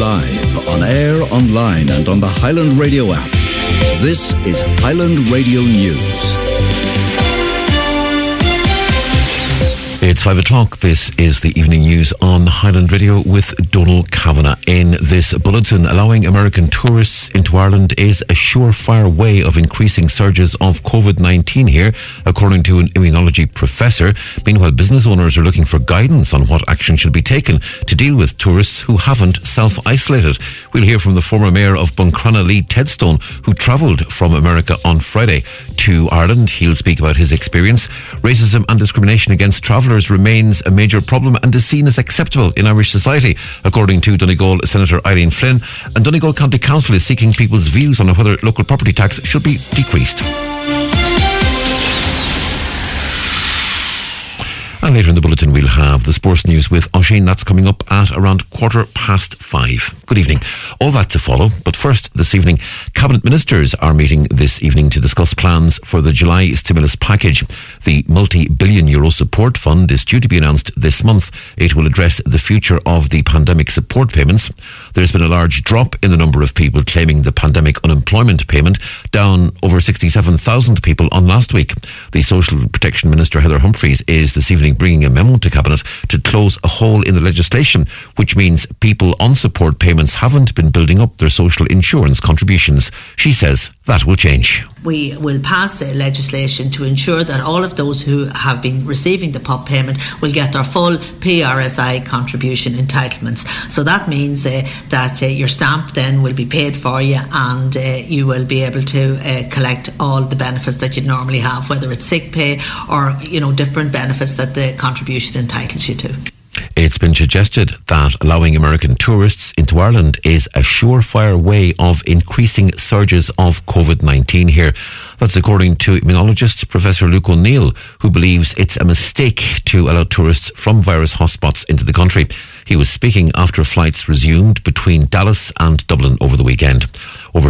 live, on air, online and on the Highland Radio app. This is Highland Radio News. It's 5 o'clock. This is the evening news on Highland Radio with Donald Kavanagh. In this bulletin, allowing American tourists into Ireland is a surefire way of increasing surges of COVID-19 here, according to an immunology professor. Meanwhile, business owners are looking for guidance on what action should be taken to deal with tourists who haven't self-isolated. We'll hear from the former mayor of Buncrana, Lee Tedstone, who travelled from America on Friday to Ireland. He'll speak about his experience. Racism and discrimination against travellers remains a major problem and is seen as acceptable in Irish society, according to Donegal Senator Eileen Flynn. And Donegal County Council is seeking people's views on whether local property tax should be decreased. And later in the bulletin we'll have the sports news with Oisin. That's coming up at around 5:15. Good evening. All that to follow, but first this evening, Cabinet Ministers are meeting this evening to discuss plans for the July stimulus package. The multi-billion euro support fund is due to be announced this month. It will address the future of the pandemic support payments. There's been a large drop in the number of people claiming the pandemic unemployment payment, down over 67,000 people on last week. The Social Protection Minister Heather Humphreys is this evening bringing a memo to Cabinet to close a hole in the legislation, which means people on support payments haven't been building up their social insurance contributions. She says that will change. We will pass legislation to ensure that all of those who have been receiving the PUP payment will get their full PRSI contribution entitlements. So that means that your stamp then will be paid for you, and you will be able to collect all the benefits that you'd normally have, whether it's sick pay or different benefits that the contribution entitles you to. It's been suggested that allowing American tourists into Ireland is a surefire way of increasing surges of COVID-19 here. That's according to immunologist Professor Luke O'Neill, who believes it's a mistake to allow tourists from virus hotspots into the country. He was speaking after flights resumed between Dallas and Dublin over the weekend. Over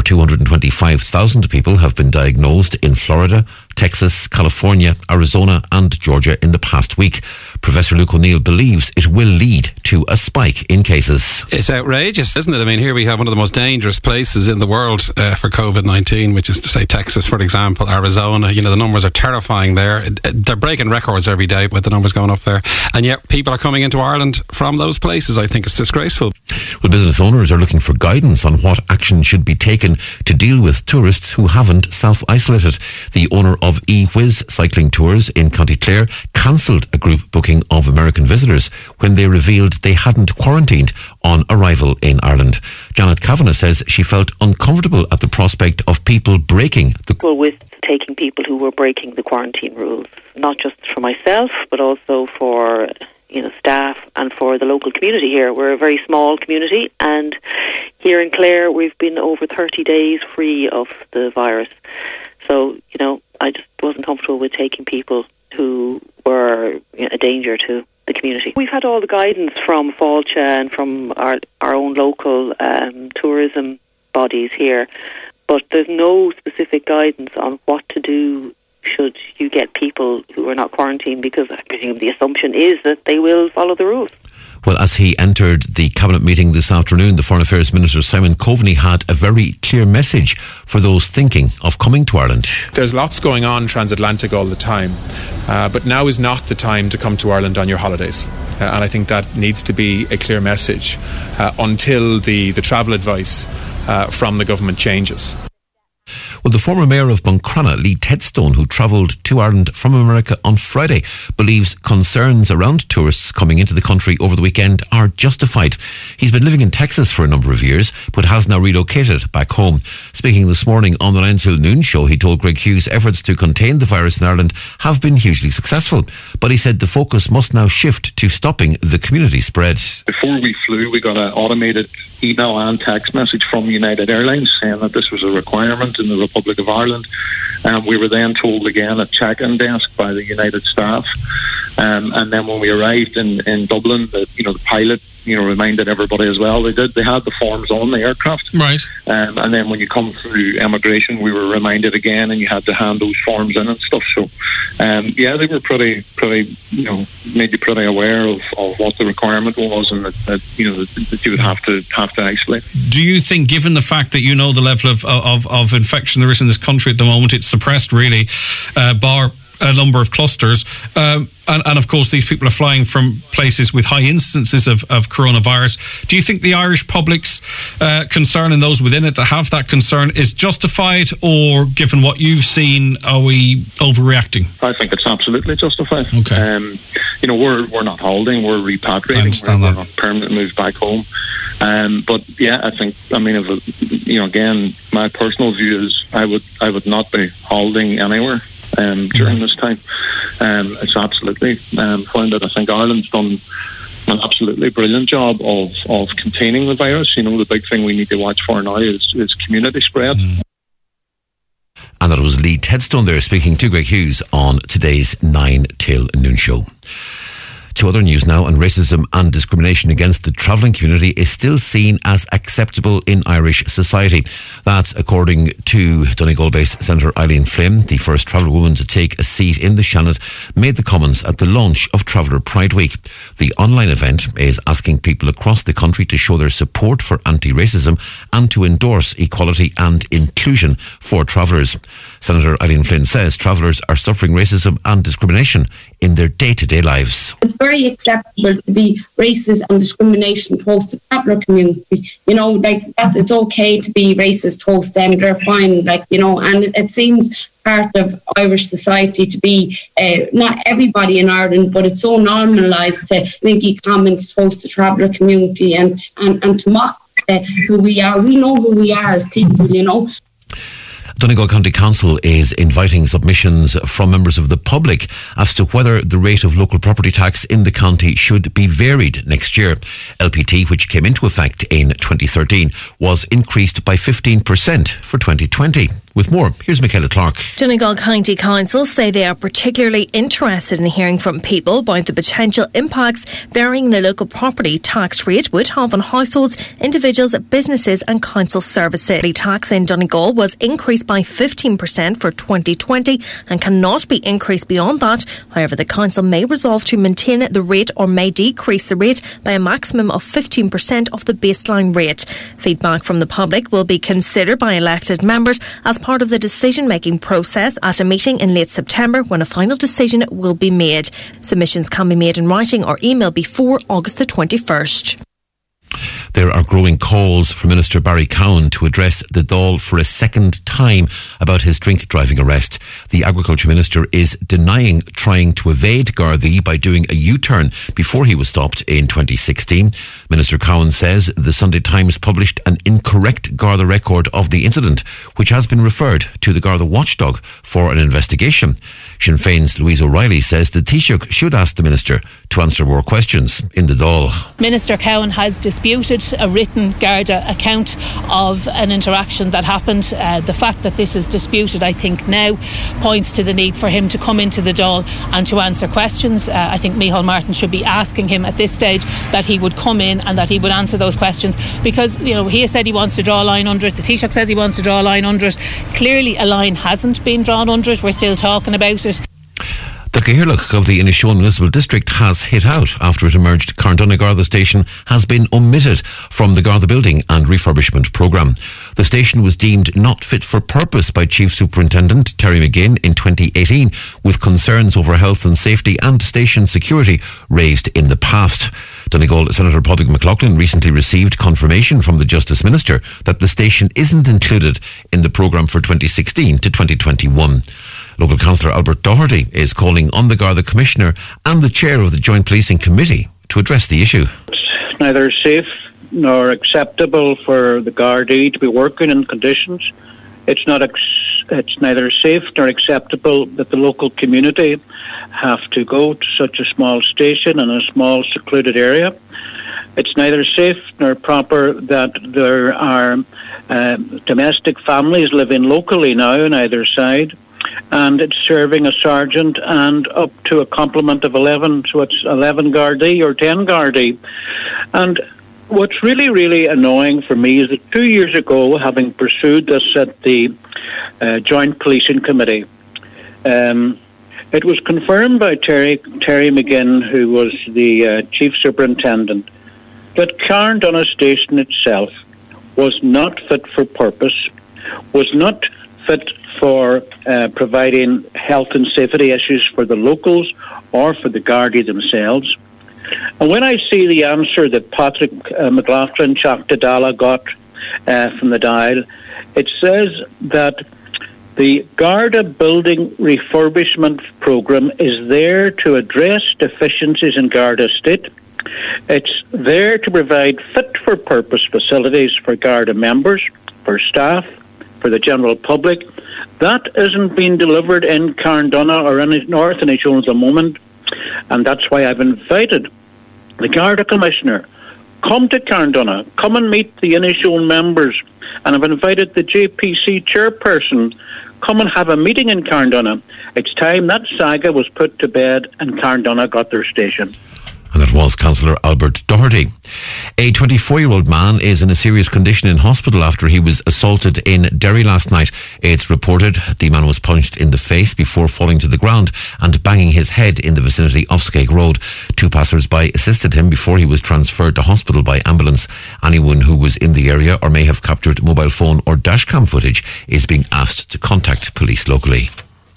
225,000 people have been diagnosed in Florida, Texas, California, Arizona and Georgia in the past week. Professor Luke O'Neill believes it will lead to a spike in cases. It's outrageous, isn't it? I mean, here we have one of the most dangerous places in the world for COVID-19, which is to say Texas, for example, Arizona. The numbers are terrifying there. They're breaking records every day with the numbers going up there. And yet people are coming into Ireland from those places. I think it's disgraceful. Well, business owners are looking for guidance on what action should be taken to deal with tourists who haven't self-isolated. The owner of eWhiz Cycling Tours in County Clare cancelled a group booking of American visitors when they revealed they hadn't quarantined on arrival in Ireland. Janet Kavanagh says she felt uncomfortable at the prospect of people breaking the... Well, with taking people who were breaking the quarantine rules, not just for myself, but also for staff and for the local community here. We're a very small community, and here in Clare we've been over 30 days free of the virus. So, I just wasn't comfortable with taking people who were a danger to the community. We've had all the guidance from Fáilte and from our own local tourism bodies here, but there's no specific guidance on what to do should you get people who are not quarantined, because I presume the assumption is that they will follow the rules. Well, as he entered the Cabinet meeting this afternoon, the Foreign Affairs Minister Simon Coveney had a very clear message for those thinking of coming to Ireland. There's lots going on transatlantic all the time, but now is not the time to come to Ireland on your holidays. And I think that needs to be a clear message until the travel advice from the government changes. Well, the former mayor of Buncrana, Lee Tedstone, who travelled to Ireland from America on Friday, believes concerns around tourists coming into the country over the weekend are justified. He's been living in Texas for a number of years, but has now relocated back home. Speaking this morning on the 9 till noon show, he told Greg Hughes efforts to contain the virus in Ireland have been hugely successful. But he said the focus must now shift to stopping the community spread. Before we flew, we got an automated email and text message from United Airlines saying that this was a requirement in the Republic of Ireland. We were then told again at check-in desk by the United staff And then when we arrived in Dublin, the pilot, reminded everybody as well. They had the forms on the aircraft. Right. And then when you come through immigration, we were reminded again, and you had to hand those forms in and stuff. So, they were pretty, made you pretty aware of what the requirement was, and that you would have to isolate. Do you think, given the fact that the level of infection there is in this country at the moment, it's suppressed really, bar a number of clusters, and of course these people are flying from places with high instances of coronavirus. Do you think the Irish public's concern and those within it that have that concern is justified, or given what you've seen, are we overreacting? I think it's absolutely justified. Okay. We're not holding, we're repatriating, we're not permanent moved back home. But yeah, I think, again, my personal view is I would not be holding anywhere during this time. It's absolutely found that I think Ireland's done an absolutely brilliant job of containing the virus. The big thing we need to watch for now is community spread. And that was Lee Tedstone there speaking to Greg Hughes on today's 9 till noon show. To other news now, and racism and discrimination against the travelling community is still seen as acceptable in Irish society. That's according to Donegal-based Senator Eileen Flynn, the first traveller woman to take a seat in the Seanad, made the comments at the launch of Traveller Pride Week. The online event is asking people across the country to show their support for anti-racism and to endorse equality and inclusion for travellers. Senator Eileen Flynn says travellers are suffering racism and discrimination in their day-to-day lives. It's very acceptable to be racist and discrimination towards the traveller community. It's okay to be racist towards them. They're fine, and it seems part of Irish society to be, not everybody in Ireland, but it's so normalised to make comments towards the traveller community and to mock who we are. We know who we are as people, Donegal County Council is inviting submissions from members of the public as to whether the rate of local property tax in the county should be varied next year. LPT, which came into effect in 2013, was increased by 15% for 2020. With more, here's Michaela Clark. Donegal County Council say they are particularly interested in hearing from people about the potential impacts varying the local property tax rate would have on households, individuals, businesses and council services. The tax in Donegal was increased by 15% for 2020 and cannot be increased beyond that. However, the council may resolve to maintain the rate or may decrease the rate by a maximum of 15% of the baseline rate. Feedback from the public will be considered by elected members as part of the decision-making process at a meeting in late September when a final decision will be made. Submissions can be made in writing or email before August the 21st. There are growing calls for Minister Barry Cowan to address the Dáil for a second time about his drink driving arrest. The Agriculture Minister is denying trying to evade Gardaí by doing a U-turn before he was stopped in 2016. Minister Cowan says the Sunday Times published an incorrect Garda record of the incident, which has been referred to the Garda watchdog for an investigation. Sinn Féin's Louise O'Reilly says the Taoiseach should ask the Minister to answer more questions in the Dáil. Minister Cowan has disputed a written Garda account of an interaction that happened. The fact that this is disputed, I think, now points to the need for him to come into the Dáil and to answer questions. I think Micheál Martin should be asking him at this stage that he would come in and that he would answer those questions, because he has said he wants to draw a line under it. The Taoiseach says he wants to draw a line under it. Clearly a line hasn't been drawn under it. We're still talking about it. The Cathaoirleach of the Inishowen Municipal District has hit out after it emerged Carndonagh Garda station has been omitted from the Garda building and refurbishment programme. The station was deemed not fit for purpose by Chief Superintendent Terry McGinn in 2018, with concerns over health and safety and station security raised in the past. Donegal Senator Padraig McLaughlin recently received confirmation from the Justice Minister that the station isn't included in the programme for 2016 to 2021. Local Councillor Albert Doherty is calling on the Garda Commissioner and the Chair of the Joint Policing Committee to address the issue. It's neither safe nor acceptable for the Gardaí to be working in conditions. It's neither safe nor acceptable that the local community have to go to such a small station in a small secluded area. It's neither safe nor proper that there are domestic families living locally now on either side. and it's serving a sergeant and up to a complement of 11, so it's 11 Gardaí or 10 Gardaí. And what's really, really annoying for me is that 2 years ago, having pursued this at the Joint Policing Committee, it was confirmed by Terry McGinn, who was the Chief Superintendent, that Carndonagh Station itself was not fit for purpose, was not fit for providing health and safety issues for the locals or for the Gardaí themselves. And when I see the answer that Patrick McLaughlin Choctadala got from the Dial, it says that the Garda building refurbishment programme is there to address deficiencies in Garda estate. It's there to provide fit-for-purpose facilities for Garda members, for staff, for the general public. That isn't being delivered in Carndonagh or in North Inishowen at the moment, and that's why I've invited the Garda Commissioner, come to Carndonagh, come and meet the Inishowen members, and I've invited the JPC chairperson, come and have a meeting in Carndonagh. It's time that saga was put to bed and Carndonagh got their station. And that was Councillor Albert Doherty. A 24-year-old man is in a serious condition in hospital after he was assaulted in Derry last night. It's reported the man was punched in the face before falling to the ground and banging his head in the vicinity of Skeg Road. 2 passers-by assisted him before he was transferred to hospital by ambulance. Anyone who was in the area or may have captured mobile phone or dashcam footage is being asked to contact police locally.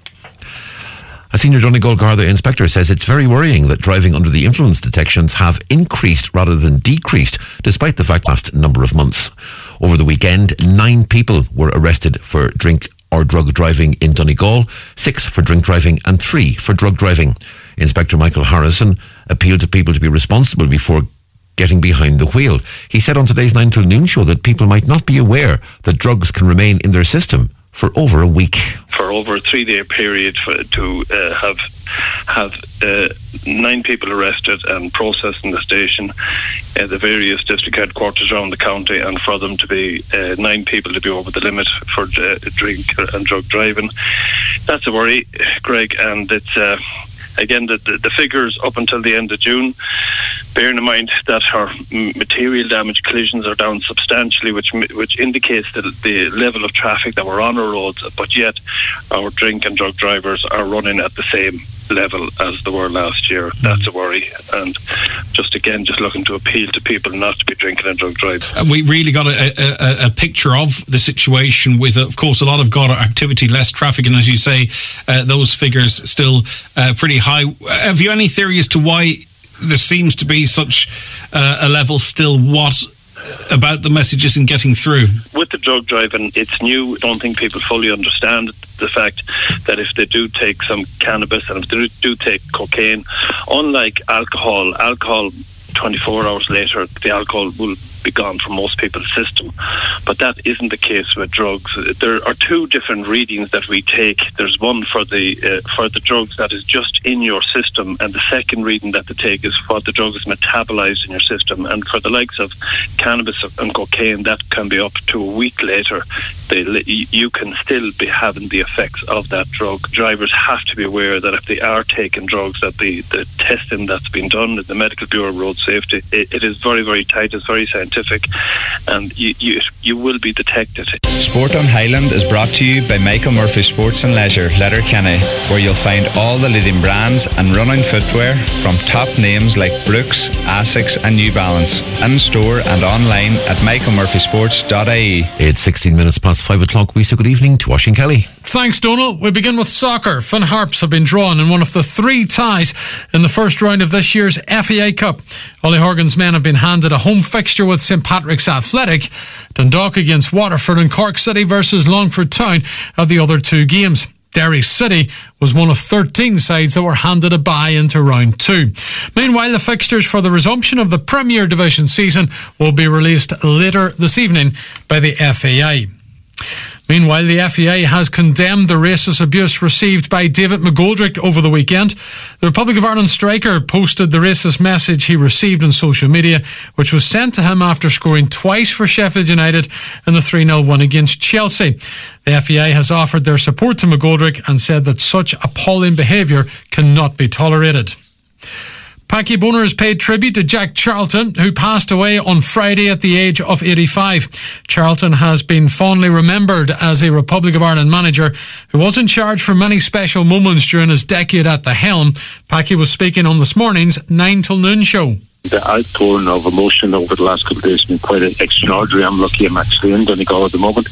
A senior Donegal Garda inspector says it's very worrying that driving under the influence detections have increased rather than decreased, despite the fact last number of months. Over the weekend, 9 people were arrested for drink or drug driving in Donegal, 6 for drink driving and 3 for drug driving. Inspector Michael Harrison appealed to people to be responsible before getting behind the wheel. He said on today's 9 till noon show that people might not be aware that drugs can remain in their system for over a week. For over a 3-day period to have 9 people arrested and processed in the station at the various district headquarters around the county, and for them to be 9 people to be over the limit for drink and drug driving. That's a worry, Greg, and it's again, the figures up until the end of June, bearing in mind that our material damage collisions are down substantially, which indicates the level of traffic that we're on our roads, but yet our drink and drug drivers are running at the same level as they were last year. That's a worry, and just looking to appeal to people not to be drinking and drug driving. We really got a picture of the situation with, of course, a lot of Garda activity, less traffic, and as you say, those figures still pretty high. Have you any theory as to why there seems to be such a level still? What about the message isn't getting through? With the drug driving, it's new. I don't think people fully understand the fact that if they do take some cannabis and if they do take cocaine, unlike alcohol 24 hours later, the alcohol will be gone from most people's system. But that isn't the case with drugs. There are 2 different readings that we take. There's one for the drugs that is just in your system, and the second reading that they take is for the drug is metabolized in your system. And for the likes of cannabis and cocaine, that can be up to a week later. You can still be having the effects of that drug. Drivers have to be aware that if they are taking drugs, that the testing that's been done at the Medical Bureau of Road Safety, it is very, very tight, it's very scientific, and you will be detected. Sport on Highland is brought to you by Michael Murphy Sports and Leisure, Letterkenny, where you'll find all the leading brands and running footwear from top names like Brooks, Asics and New Balance, in store and online at michaelmurphysports.ie. It's 16 minutes past 5 o'clock. We say good evening to Oisín Kelly. Thanks, Donal. We begin with soccer. Finn Harps have been drawn in one of the 3 ties in the first round of this year's FAA Cup. Ollie Horgan's men have been handed a home fixture with St Patrick's Athletic. Dundalk against Waterford and Cork City versus Longford Town are the other 2 games. Derry City was one of 13 sides that were handed a bye into round 2. Meanwhile, the fixtures for the resumption of the Premier Division season will be released later this evening by the FAI. Meanwhile, the FAI has condemned the racist abuse received by David McGoldrick over the weekend. The Republic of Ireland striker posted the racist message he received on social media, which was sent to him after scoring twice for Sheffield United in the 3-0 win against Chelsea. The FAI has offered their support to McGoldrick and said that such appalling behaviour cannot be tolerated. Paddy Bonner has paid tribute to Jack Charlton, who passed away on Friday at the age of 85. Charlton has been fondly remembered as a Republic of Ireland manager who was in charge for many special moments during his decade at the helm. Paddy was speaking on this morning's 9 till noon show. The outpouring of emotion over the last couple of days has been quite extraordinary. I'm lucky I'm actually in Donegal at the moment,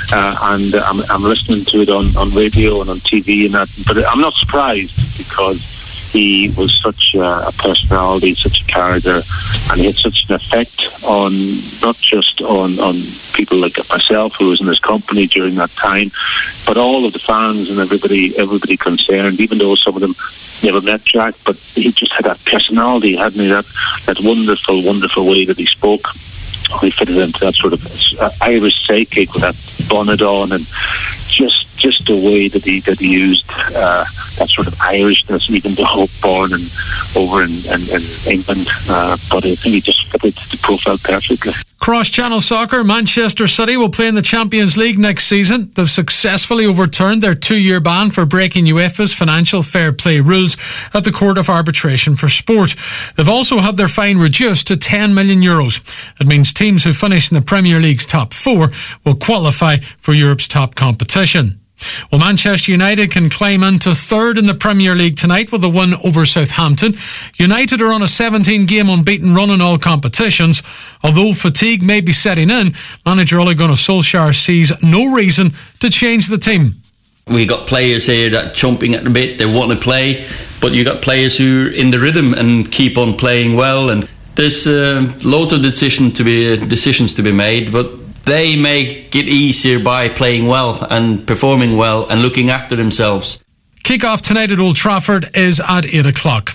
and I'm listening to it on radio and on TV and that. But I'm not surprised, because he was such a personality, such a character, and he had such an effect on not just on people like myself who was in his company during that time, but all of the fans and everybody concerned, even though some of them never met Jack. But he just had that personality, hadn't he? That wonderful way that he spoke. He fitted into that sort of Irish sidekick with that bonnet on, and just the way that he used that sort of Irishness, even though born and over in England. But I think he just fitted the profile perfectly. Cross-channel soccer, Manchester City will play in the Champions League next season. They've successfully overturned their 2-year ban for breaking UEFA's financial fair play rules at the Court of Arbitration for Sport. They've also had their fine reduced to €10 million. It means teams who finish in the Premier League's top 4 will qualify for Europe's top competition. Well, Manchester United can climb into third in the Premier League tonight with a win over Southampton. United are on a 17-game unbeaten run in all competitions. Although fatigue may be setting in, manager Ole Gunnar Solskjaer sees no reason to change the team. We got players here that chomping at the bit, they want to play, but you got players who are in the rhythm and keep on playing well. And there's loads of decisions to be made, but they make it easier by playing well and performing well and looking after themselves. Kick-off tonight at Old Trafford is at 8 o'clock.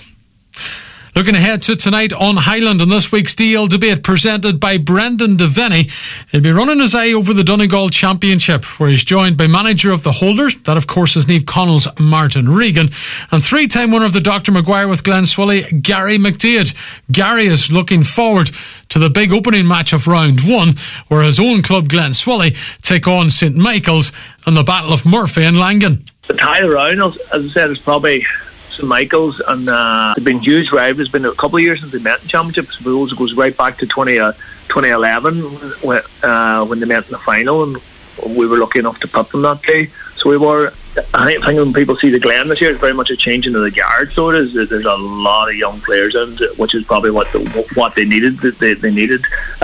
Looking ahead to tonight on Highland and this week's DL debate presented by Brendan Devaney. He'll be running his eye over the Donegal Championship, where he's joined by manager of the holders, that of course is Niamh Connell's Martin Regan, and 3-time winner of the Dr. Maguire with Glenswilly, Gary McDaid. Gary is looking forward to the big opening match of round 1, where his own club Glenswilly take on St Michael's in the Battle of Murphy and Langan. The title round, as I said, is probably St Michael's, and they've been huge rivals. It's been a couple of years since they met in championships. I suppose it goes right back to 2011 when they met in the final, and we were lucky enough to put them that day. So we were. I think when people see the Glen this year, it's very much a change into the guard. So it is. There's a lot of young players in, which is probably what they needed. They needed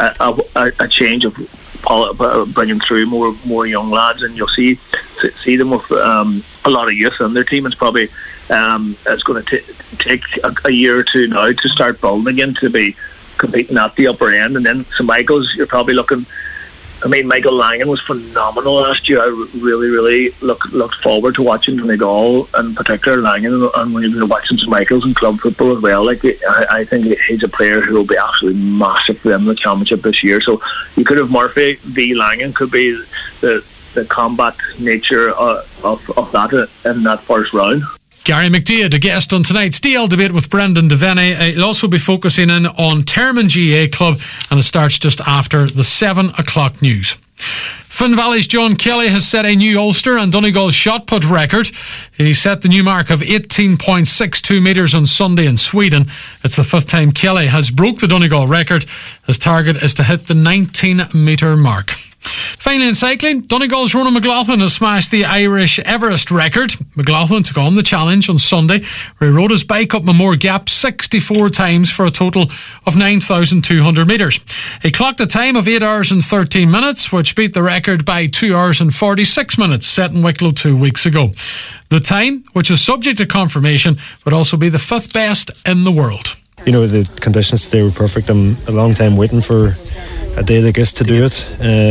a change of bringing through more young lads, and you'll see them with a lot of youth in their team. It's probably it's going to take a year or two now to start building again to be competing at the upper end. And then St Michael's, you're probably looking. I mean, Michael Langan was phenomenal last year. I really looked forward to watching Donegal, in particular Langan, and when you're watching St Michael's and club football as well. I think he's a player who will be absolutely massive for them in the championship this year. So you could have Murphy v Langan could be the combat nature of that in that first round. Gary McDaid, a guest on tonight's DL debate with Brendan Devaney. He'll also be focusing in on Termon GA Club, and it starts just after the 7 o'clock news. Finn Valley's John Kelly has set a new Ulster and Donegal shot put record. He set the new mark of 18.62 metres on Sunday in Sweden. It's the 5th time Kelly has broke the Donegal record. His target is to hit the 19-metre mark. Finally in cycling, Donegal's Ronan McLaughlin has smashed the Irish Everest record. McLaughlin took on the challenge on Sunday, where he rode his bike up Mamore Gap 64 times for a total of 9,200 metres. He clocked a time of 8 hours and 13 minutes, which beat the record by 2 hours and 46 minutes set in Wicklow 2 weeks ago. The time, which is subject to confirmation, would also be the 5th best in the world. You know, the conditions today were perfect. I'm a long time waiting for a day like this to do it.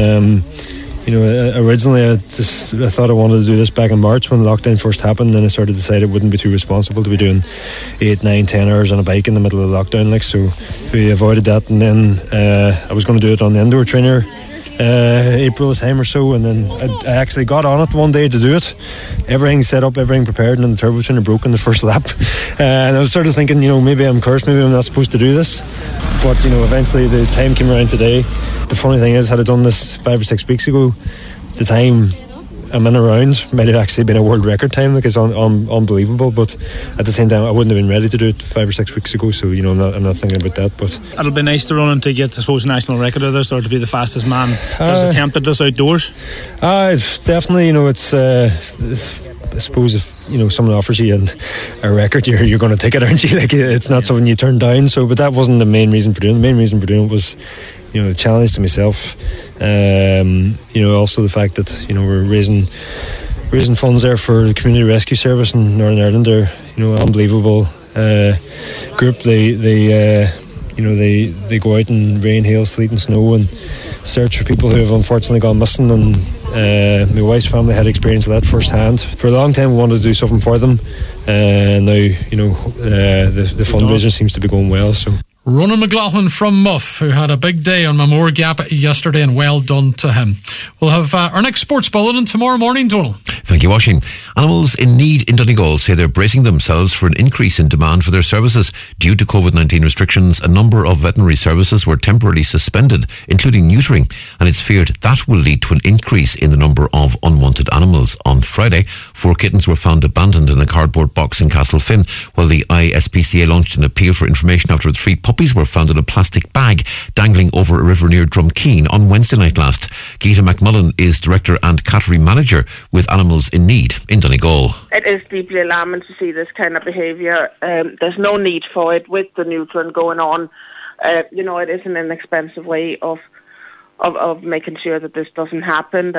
Originally I thought I wanted to do this back in March when lockdown first happened. Then I started to decide it wouldn't be too responsible to be doing 8, 9, 10 hours on a bike in the middle of the lockdown, so we avoided that. And then I was going to do it on the indoor trainer April time or so, and then I actually got on it one day to do it. Everything set up, everything prepared, and then the turbo tuner broke in the first lap. And I was sort of thinking, maybe I'm cursed, maybe I'm not supposed to do this. But eventually the time came around today. The funny thing is, had I done this 5 or 6 weeks ago, the time I'm in around might have actually been a world record time. It's unbelievable, but at the same time I wouldn't have been ready to do it 5 or 6 weeks ago, so I'm not thinking about that. But it'll be nice to run and to get, I suppose, national record of this, or to be the fastest man that's attempted this outdoors. Definitely, it's I suppose if someone offers you a record, you're going to take it, aren't you? It's not something you turn down. So, but that wasn't the main reason for doing it. The main reason for doing it was the challenge to myself. Also the fact that we're raising funds there for the Community Rescue Service in Northern Ireland. They're unbelievable group. They go out in rain, hail, sleet and snow and search for people who have unfortunately gone missing, and my wife's family had experience of that firsthand. For a long time we wanted to do something for them, and now the fundraiser seems to be going well. So Ronan McLaughlin from Muff, who had a big day on Memorial Gap yesterday, and well done to him. We'll have our next sports bulletin tomorrow morning, Donal. Thank you, Washing. Animals in need in Donegal say they're bracing themselves for an increase in demand for their services. Due to COVID-19 restrictions, a number of veterinary services were temporarily suspended, including neutering, and it's feared that will lead to an increase in the number of unwanted animals. On Friday, 4 kittens were found abandoned in a cardboard box in Castlefin, while the ISPCA launched an appeal for information after 3 puppies were found in a plastic bag dangling over a river near Drumkeen on Wednesday night last. Geeta McMullen is Director and Category Manager with Animals in Need in Donegal. It is deeply alarming to see this kind of behaviour. There's no need for it with the neutering going on. It is an inexpensive way of making sure that this doesn't happen.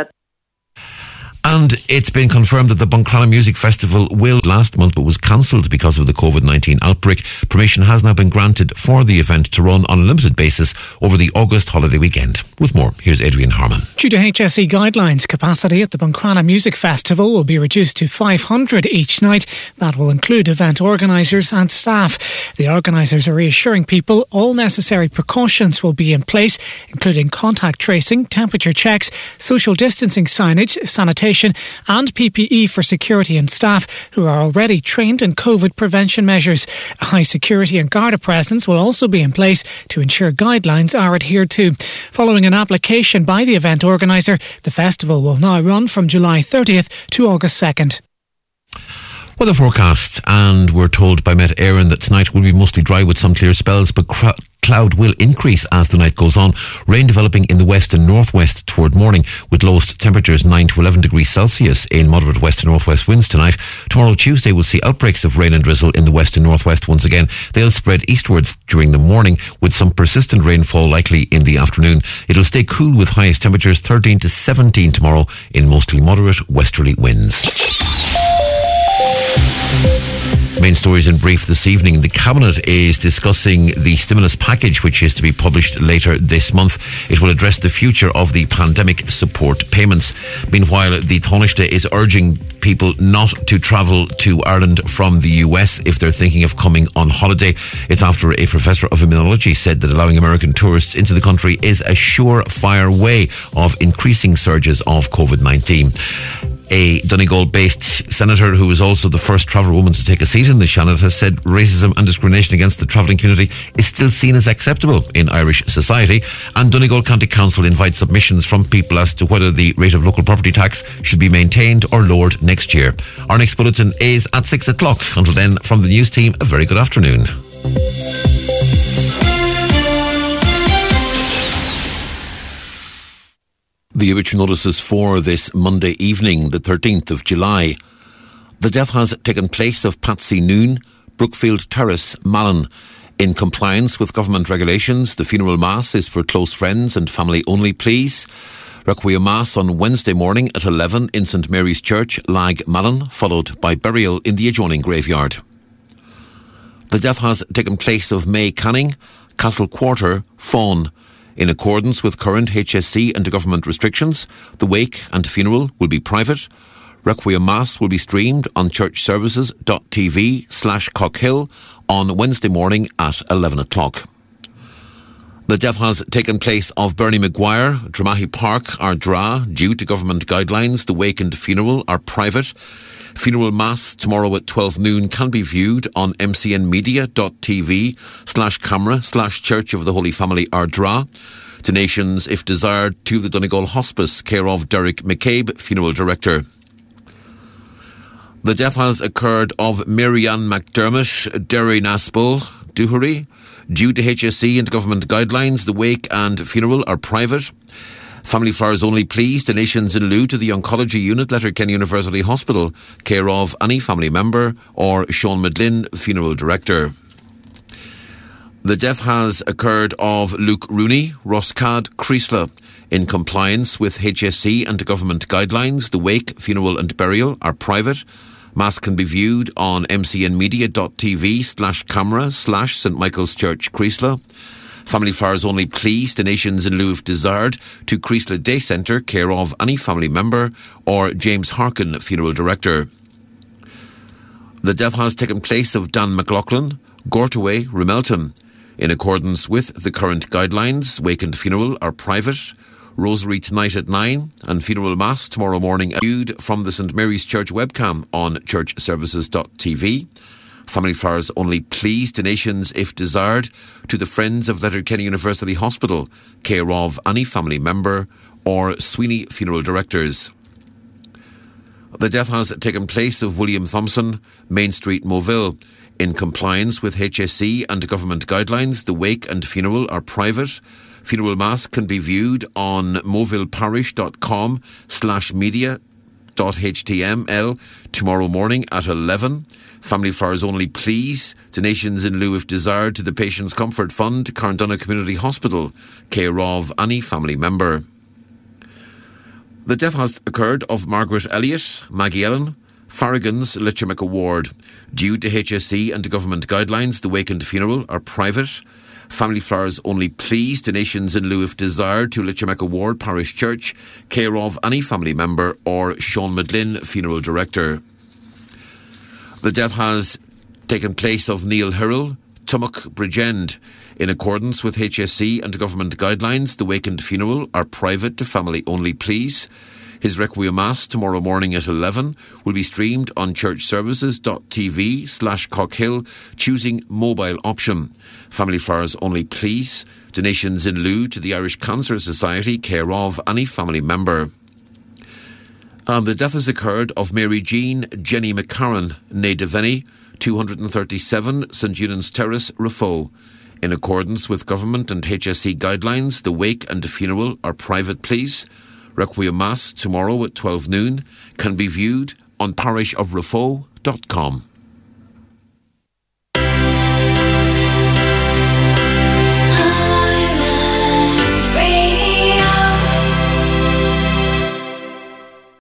And it's been confirmed that the Buncrana Music Festival will last month but was cancelled because of the COVID-19 outbreak. Permission has now been granted for the event to run on a limited basis over the August holiday weekend. With more, here's Adrian Harman. Due to HSE guidelines, capacity at the Buncrana Music Festival will be reduced to 500 each night. That will include event organisers and staff. The organisers are reassuring people all necessary precautions will be in place, including contact tracing, temperature checks, social distancing signage, sanitation and PPE for security and staff who are already trained in COVID prevention measures. A high security and Garda presence will also be in place to ensure guidelines are adhered to. Following an application by the event organiser, the festival will now run from July 30th to August 2nd. Weather forecast, and we're told by Met Éireann that tonight will be mostly dry with some clear spells, but cloud will increase as the night goes on. Rain developing in the west and northwest toward morning, with lowest temperatures 9 to 11 degrees Celsius in moderate west and northwest winds tonight. Tomorrow, Tuesday, we'll see outbreaks of rain and drizzle in the west and northwest once again. They'll spread eastwards during the morning, with some persistent rainfall likely in the afternoon. It'll stay cool with highest temperatures 13 to 17 tomorrow in mostly moderate westerly winds. Main stories in brief this evening. The Cabinet is discussing the stimulus package, which is to be published later this month. It will address the future of the pandemic support payments. Meanwhile, the Taoiseach is urging people not to travel to Ireland from the US if they're thinking of coming on holiday. It's after a professor of immunology said that allowing American tourists into the country is a surefire way of increasing surges of COVID-19. A Donegal-based senator who is also the first traveller woman to take a seat in the Seanad has said racism and discrimination against the travelling community is still seen as acceptable in Irish society, and Donegal County Council invites submissions from people as to whether the rate of local property tax should be maintained or lowered next year. Our next bulletin is at 6 o'clock. Until then, from the news team, a very good afternoon. The obituary notices for this Monday evening, the 13th of July. The death has taken place of Patsy Noon, Brookfield Terrace, Malin. In compliance with government regulations, the funeral mass is for close friends and family only, please. Requiem Mass on Wednesday morning at 11 in St Mary's Church, Lag, Malin, followed by burial in the adjoining graveyard. The death has taken place of May Canning, Castle Quarter, Fawn. In accordance with current HSE and government restrictions, the wake and funeral will be private. Requiem Mass will be streamed on churchservices.tv/Cockhill on Wednesday morning at 11 o'clock. The death has taken place of Bernie Maguire, Dramahi Park, Ardra. Due to government guidelines, the wake and funeral are private. Funeral mass tomorrow at 12 noon can be viewed on mcnmedia.tv/camera/Church of the Holy Family Ardra. Donations, if desired, to the Donegal Hospice, care of Derek McCabe, Funeral Director. The death has occurred of Marianne McDermott, Derry Naspel, Duhuri. Due to HSE and government guidelines, the wake and funeral are private. Family Flowers only, please. Donations in lieu to the Oncology Unit, Letterkenny University Hospital, care of any family member or Sean Medlin, Funeral Director. The death has occurred of Luke Rooney, Roscad, Creasla. In compliance with HSE and government guidelines, the wake, funeral and burial are private. Mass can be viewed on mcnmedia.tv/camera/St Michael's Church, Creasla. Family Flowers only, please. Donations in lieu if desired to Creasla Day Centre, care of any family member or James Harkin, Funeral Director. The death has taken place of Dan McLaughlin, Gortaway, Rumelton. In accordance with the current guidelines, wake and funeral are private. Rosary tonight at 9 and funeral mass tomorrow morning viewed from the St Mary's Church webcam on churchservices.tv. Family Flowers only, please. Donations, if desired, to the Friends of Letterkenny University Hospital, care of any family member or Sweeney Funeral Directors. The death has taken place of William Thompson, Main Street, Moville. In compliance with HSE and government guidelines, the wake and funeral are private. Funeral mass can be viewed on movilleParish.com/media.html tomorrow morning at 11. Family Flowers only, please. Donations in lieu if desired to the Patients Comfort Fund, Carndonagh Community Hospital, care of any family member. The death has occurred of Margaret Elliott, Maggie Ellen, Farragon's Litchamick Ward. Due to HSE and government guidelines, the wake and funeral are private. Family Flowers only, please. Donations in lieu if desired to Litchamick Ward Parish Church, care of any family member or Sean Medlin, Funeral Director. The death has taken place of Neil Hirrell, Tummock Bridgend. In accordance with HSE and government guidelines, the wake and funeral are private to family only, please. His Requiem Mass tomorrow morning at 11 will be streamed on churchservices.tv/Cockhill, choosing mobile option. Family Flowers only, please. Donations in lieu to the Irish Cancer Society, care of any family member. And the death has occurred of Mary Jean Jenny McCarran, née Devenny, 237 St Eunan's Terrace, Rafo. In accordance with government and HSE guidelines, the wake and the funeral are private, please. Requiem Mass tomorrow at 12 noon can be viewed on parishofrafo.com.